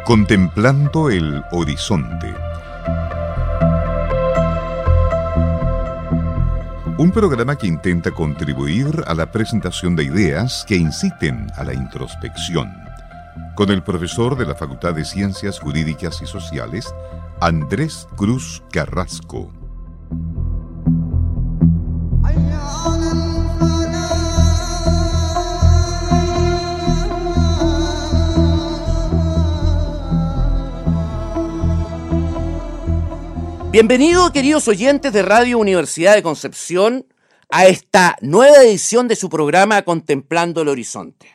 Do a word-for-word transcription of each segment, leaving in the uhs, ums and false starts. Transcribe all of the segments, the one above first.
Contemplando el horizonte. Un programa que intenta contribuir a la presentación de ideas que inciten a la introspección. Con el profesor de la Facultad de Ciencias Jurídicas y Sociales, Andrés Cruz Carrasco. Bienvenidos, queridos oyentes de Radio Universidad de Concepción, a esta nueva edición de su programa Contemplando el Horizonte.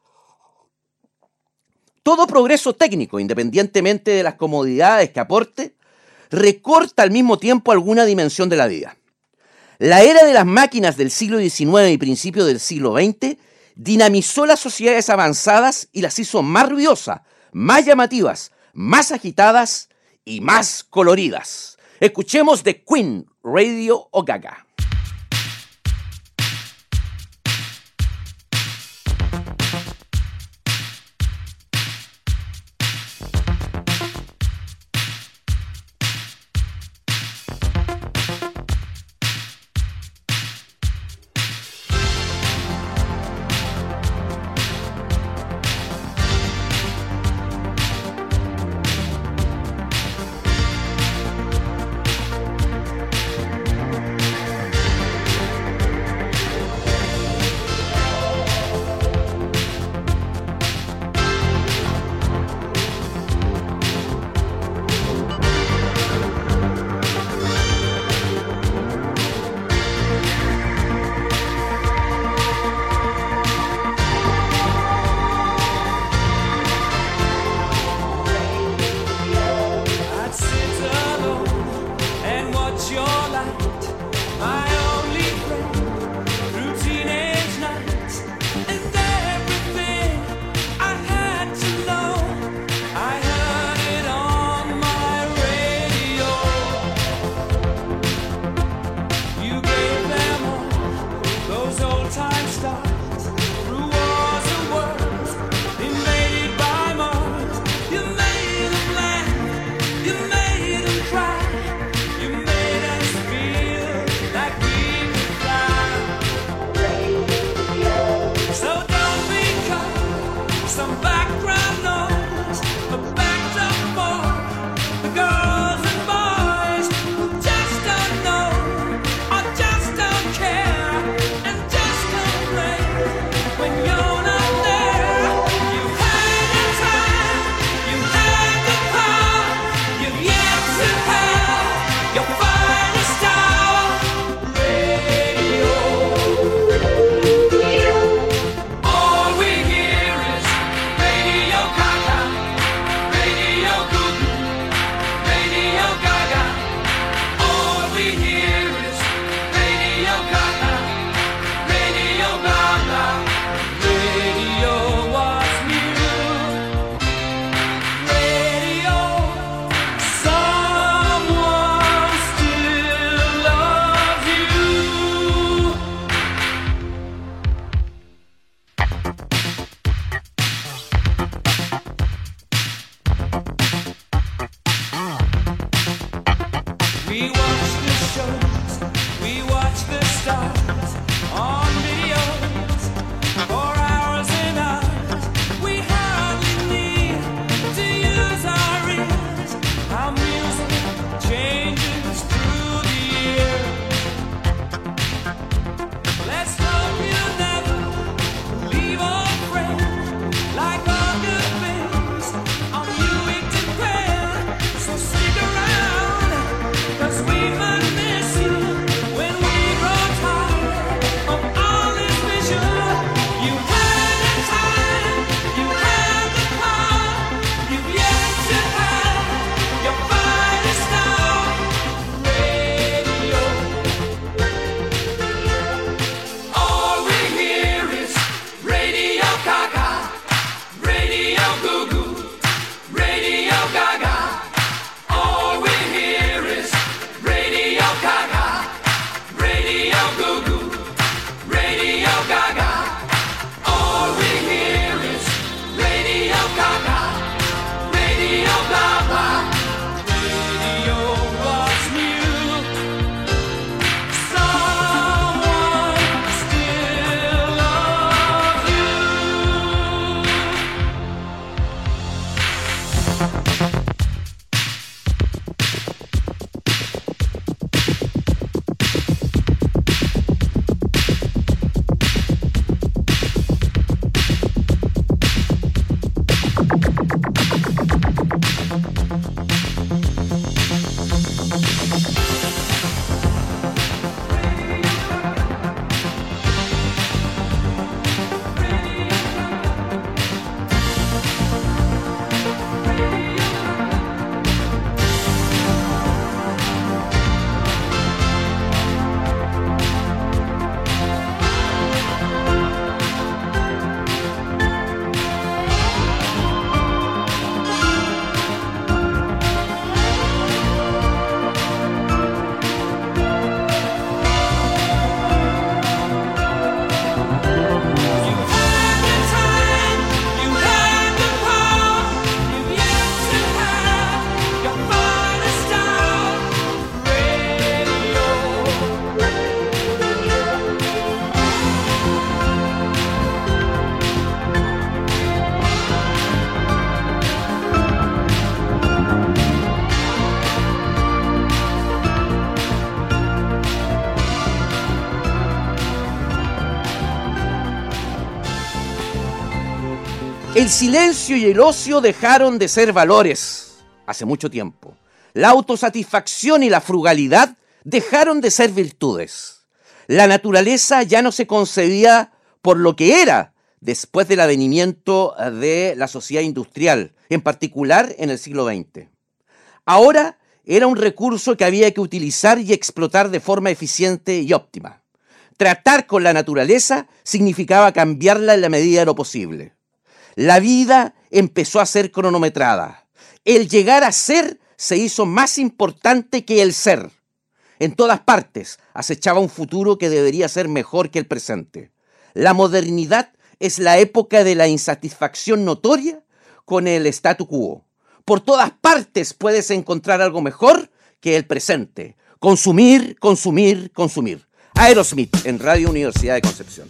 Todo progreso técnico, independientemente de las comodidades que aporte, recorta al mismo tiempo alguna dimensión de la vida. La era de las máquinas del siglo diecinueve y principios del siglo veinte dinamizó las sociedades avanzadas y las hizo más ruidosas, más llamativas, más agitadas y más coloridas. Escuchemos de Queen, Radio o Gaga. Rain. El silencio y el ocio dejaron de ser valores hace mucho tiempo. La autosatisfacción y la frugalidad dejaron de ser virtudes. La naturaleza ya no se concebía por lo que era después del advenimiento de la sociedad industrial, en particular en el siglo veinte. Ahora era un recurso que había que utilizar y explotar de forma eficiente y óptima. Tratar con la naturaleza significaba cambiarla en la medida de lo posible. La vida empezó a ser cronometrada. El llegar a ser se hizo más importante que el ser. En todas partes acechaba un futuro que debería ser mejor que el presente. La modernidad es la época de la insatisfacción notoria con el statu quo. Por todas partes puedes encontrar algo mejor que el presente. Consumir, consumir, consumir. Aerosmith en Radio Universidad de Concepción.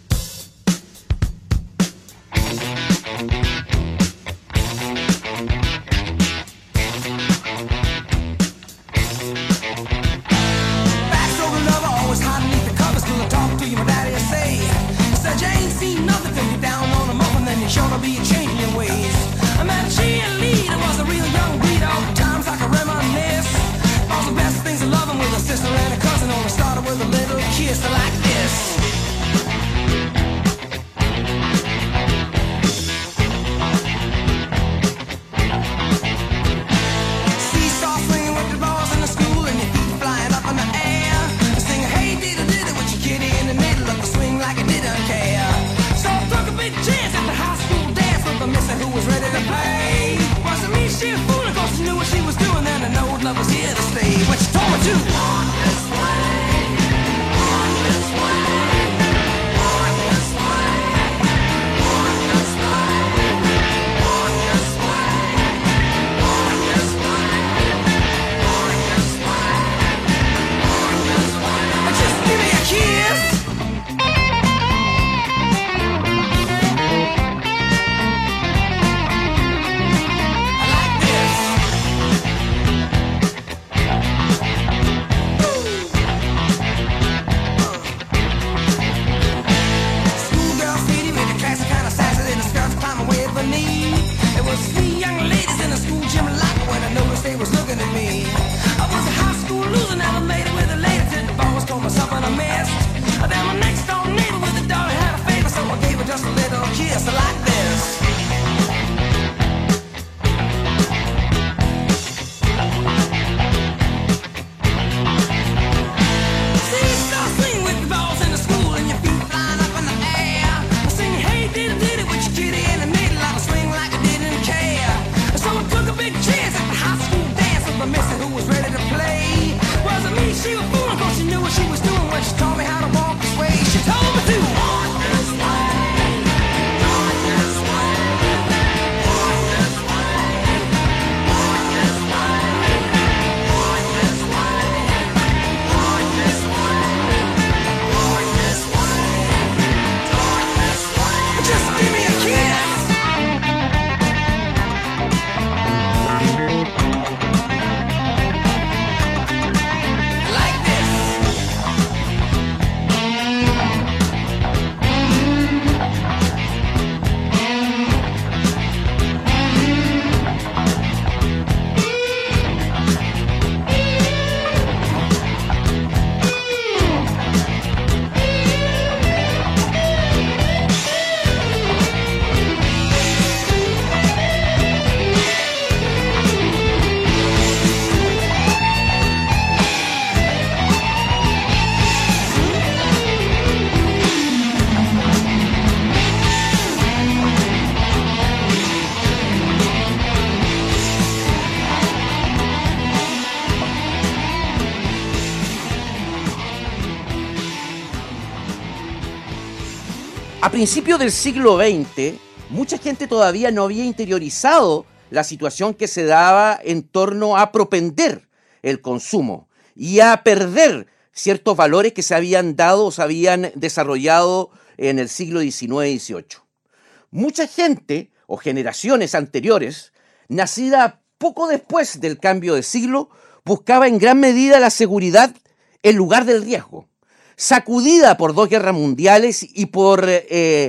A principios del siglo veinte, mucha gente todavía no había interiorizado la situación que se daba en torno a propender el consumo y a perder ciertos valores que se habían dado o se habían desarrollado en el siglo diecinueve y dieciocho. Mucha gente o generaciones anteriores, nacida poco después del cambio de siglo, buscaba en gran medida la seguridad en lugar del riesgo. Sacudida por dos guerras mundiales y por eh,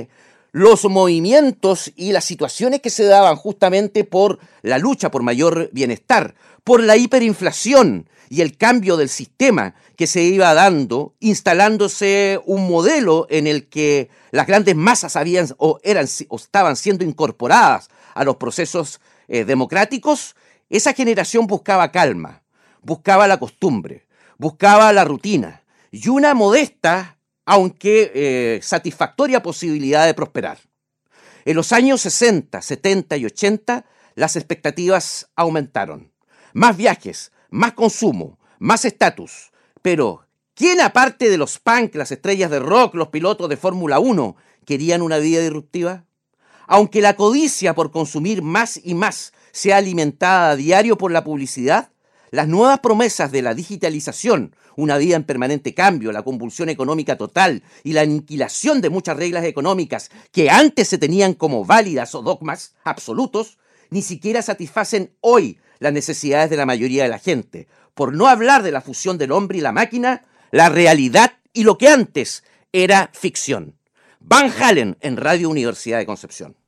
los movimientos y las situaciones que se daban justamente por la lucha por mayor bienestar, por la hiperinflación y el cambio del sistema que se iba dando, instalándose un modelo en el que las grandes masas habían o, eran, o estaban siendo incorporadas a los procesos eh, democráticos. Esa generación buscaba calma, buscaba la costumbre, buscaba la rutina y una modesta, aunque eh, satisfactoria posibilidad de prosperar. En los años sesenta, setenta y ochenta, las expectativas aumentaron. Más viajes, más consumo, más estatus. Pero, ¿quién aparte de los punk, las estrellas de rock, los pilotos de Fórmula uno, querían una vida disruptiva? Aunque la codicia por consumir más y más sea alimentada a diario por la publicidad, las nuevas promesas de la digitalización, una vida en permanente cambio, la convulsión económica total y la aniquilación de muchas reglas económicas que antes se tenían como válidas o dogmas absolutos, ni siquiera satisfacen hoy las necesidades de la mayoría de la gente. Por no hablar de la fusión del hombre y la máquina, la realidad y lo que antes era ficción. Van Halen en Radio Universidad de Concepción.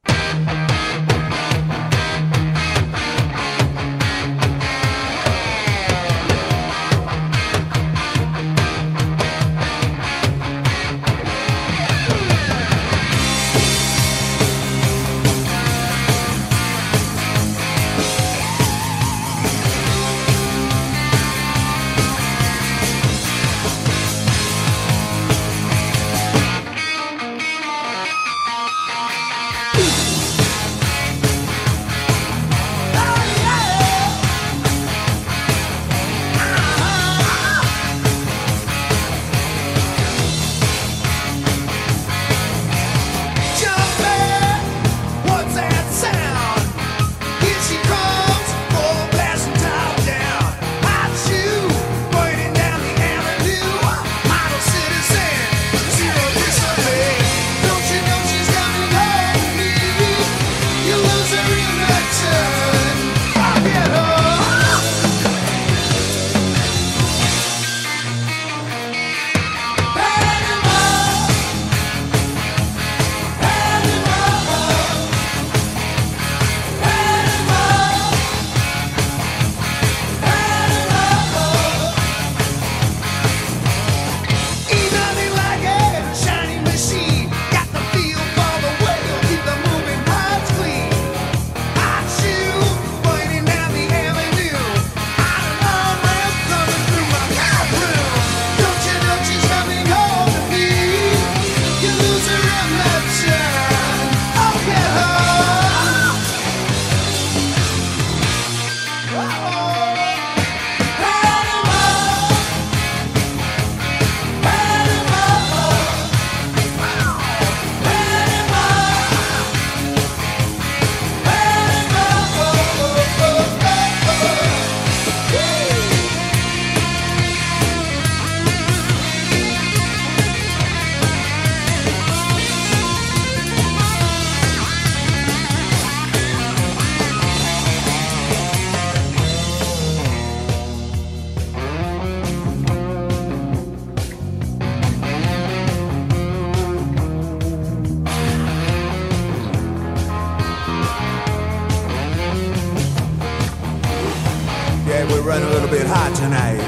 Running a little bit hot tonight.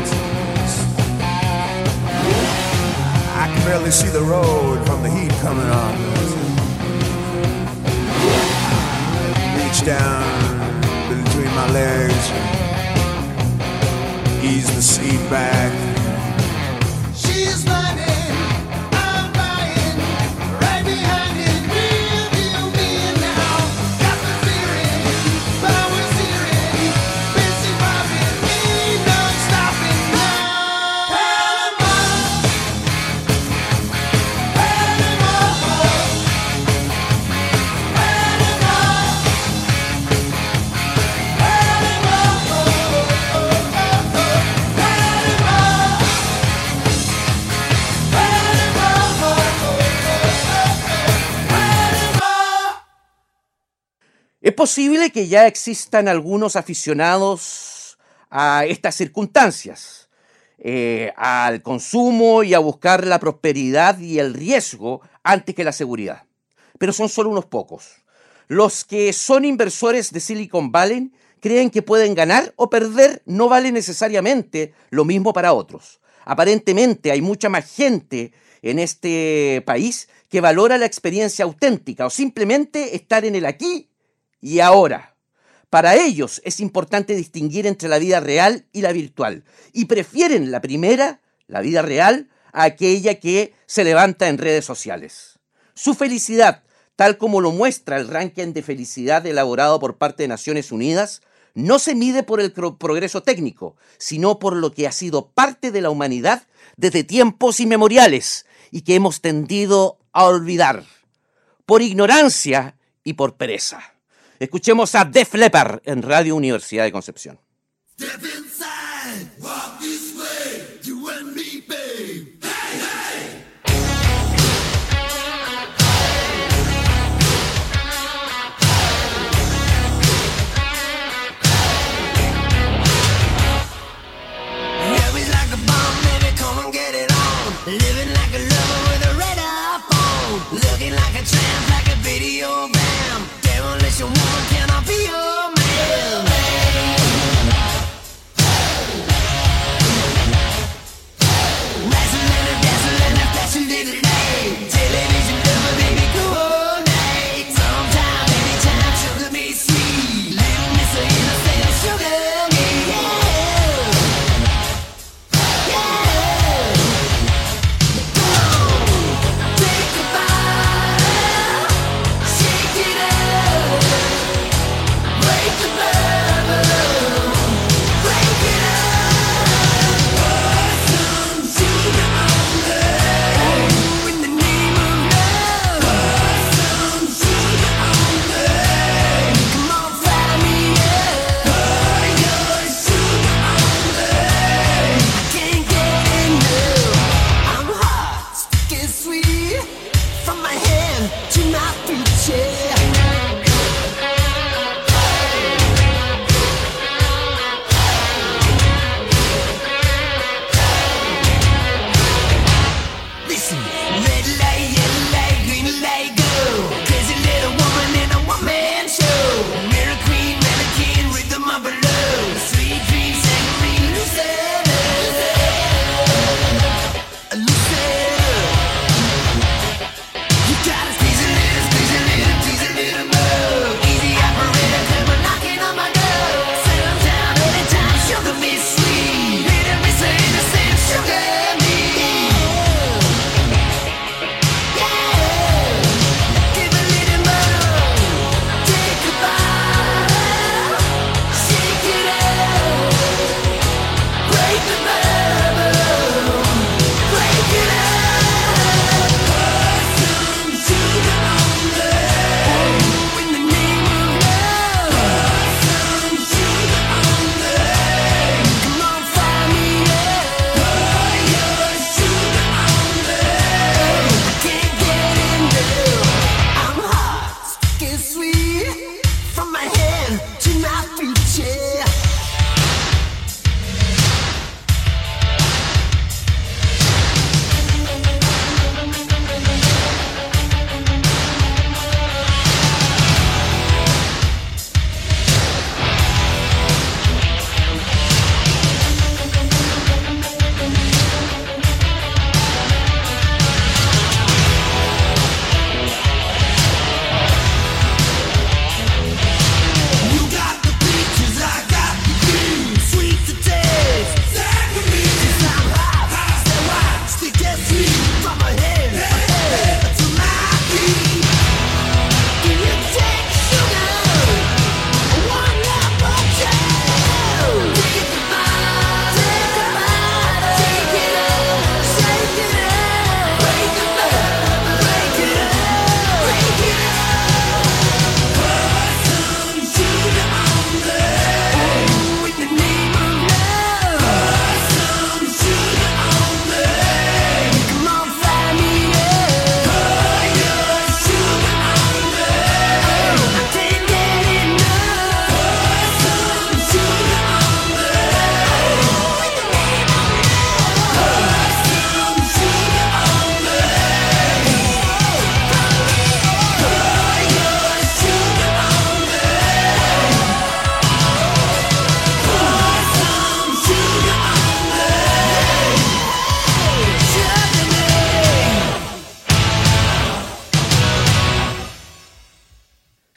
I can barely see the road from the heat coming on. Reach down between my legs, ease the seat back. She's running, I'm buying, right behind it, real deal me now. Got the feeling, power steering, busy robbing me, no stopping now. Panama, Panama, Es posible que ya existan algunos aficionados a estas circunstancias, eh, al consumo y a buscar la prosperidad y el riesgo antes que la seguridad. pero son solo unos pocos. Los que son inversores de Silicon Valley creen que pueden ganar o perder, no vale necesariamente lo mismo para otros. Aparentemente hay mucha más gente en este país que valora la experiencia auténtica o simplemente estar en el aquí y ahora. Para ellos es importante distinguir entre la vida real y la virtual y prefieren la primera, la vida real, a aquella que se levanta en redes sociales. Su felicidad, tal como lo muestra el ranking de felicidad elaborado por parte de Naciones Unidas, no se mide por el progreso técnico, sino por lo que ha sido parte de la humanidad desde tiempos inmemoriales y que hemos tendido a olvidar, por ignorancia y por pereza. Escuchemos a Def Leppard en Radio Universidad de Concepción. Step inside, walk this way, you and me, babe. Hey, hey! Yeah, we like a bomb, baby, come and get it on. Living like a lover with a radar phone. Looking like a tramp, like a video bam. Demolition woman, can I be your man?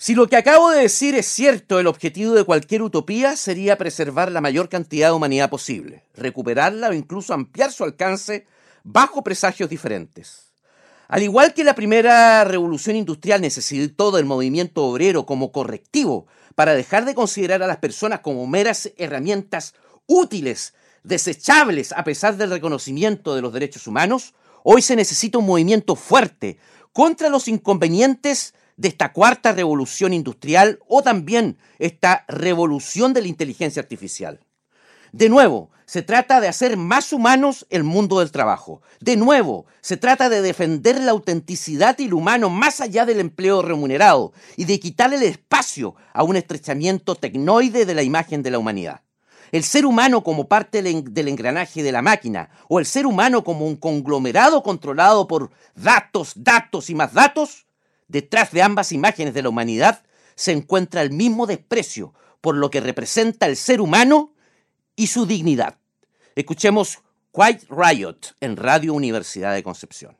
Si lo que acabo de decir es cierto, el objetivo de cualquier utopía sería preservar la mayor cantidad de humanidad posible, recuperarla o incluso ampliar su alcance bajo presagios diferentes. Al igual que la primera revolución industrial necesitó del movimiento obrero como correctivo para dejar de considerar a las personas como meras herramientas útiles, desechables a pesar del reconocimiento de los derechos humanos, hoy se necesita un movimiento fuerte contra los inconvenientes de esta cuarta revolución industrial o también esta revolución de la inteligencia artificial. De nuevo, se trata de hacer más humanos el mundo del trabajo. De nuevo, se trata de defender la autenticidad y lo humano más allá del empleo remunerado y de quitarle el espacio a un estrechamiento tecnoide de la imagen de la humanidad. El ser humano como parte del engranaje de la máquina o el ser humano como un conglomerado controlado por datos, datos y más datos, detrás de ambas imágenes de la humanidad se encuentra el mismo desprecio por lo que representa el ser humano y su dignidad. Escuchemos Quiet Riot en Radio Universidad de Concepción.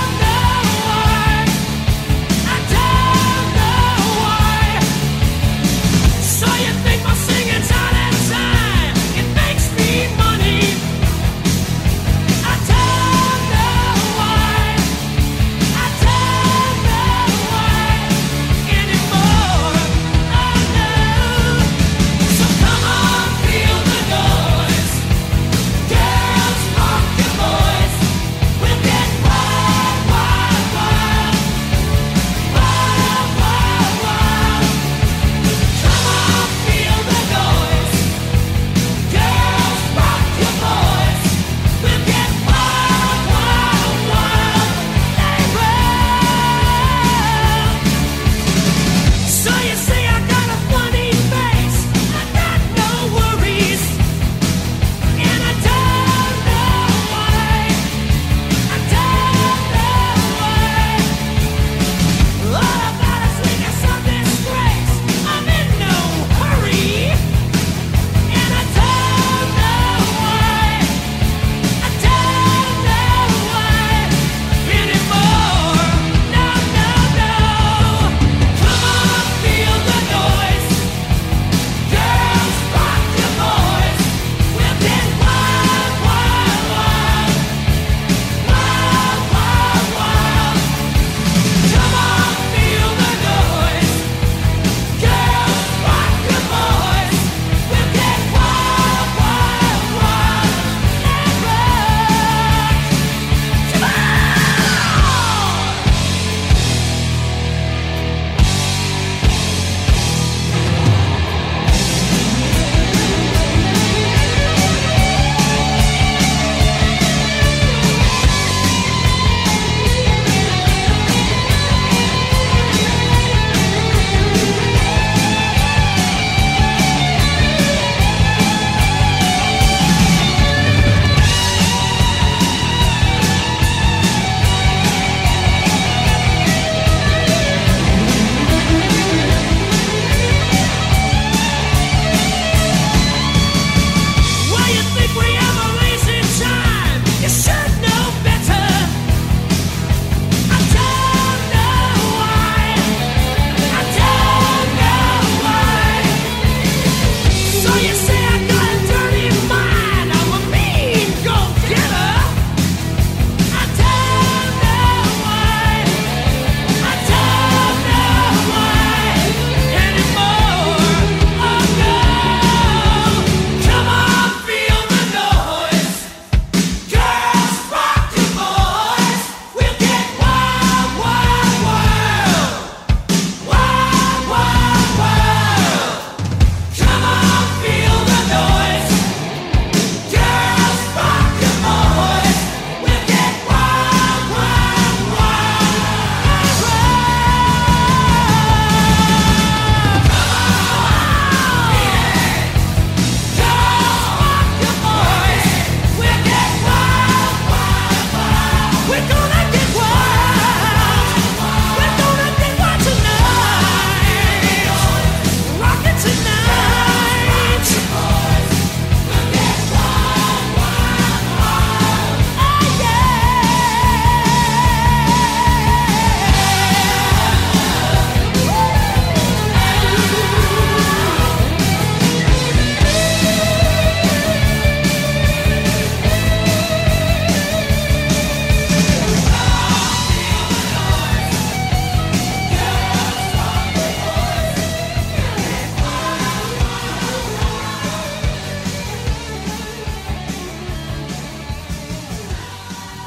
I don't know why.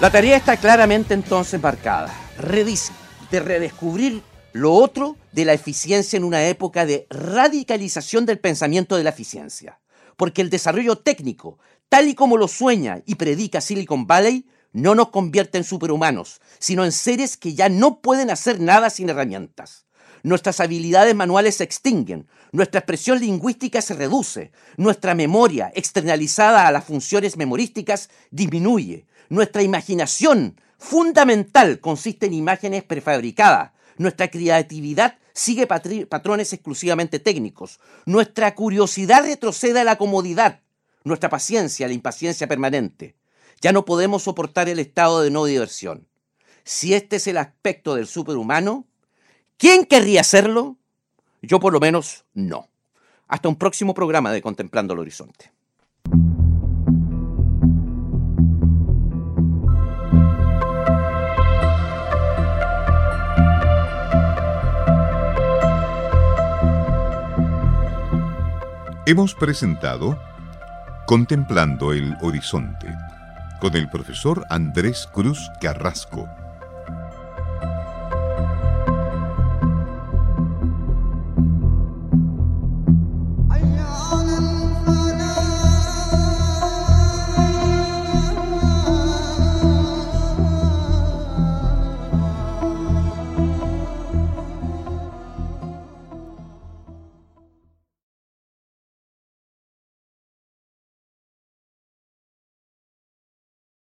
La tarea está claramente entonces marcada, redis- de redescubrir lo otro de la eficiencia en una época de radicalización del pensamiento de la eficiencia. Porque el desarrollo técnico, tal y como lo sueña y predica Silicon Valley, no nos convierte en superhumanos, sino en seres que ya no pueden hacer nada sin herramientas. Nuestras habilidades manuales se extinguen, nuestra expresión lingüística se reduce, nuestra memoria, externalizada a las funciones memorísticas, disminuye. Nuestra imaginación fundamental consiste en imágenes prefabricadas. Nuestra creatividad sigue patri- patrones exclusivamente técnicos. Nuestra curiosidad retrocede a la comodidad. Nuestra paciencia a la impaciencia permanente. Ya no podemos soportar el estado de no diversión. Si este es el aspecto del superhumano, ¿quién querría hacerlo? Yo por lo menos no. Hasta un próximo programa de Contemplando el Horizonte. Hemos presentado Contemplando el Horizonte con el profesor Andrés Cruz Carrasco.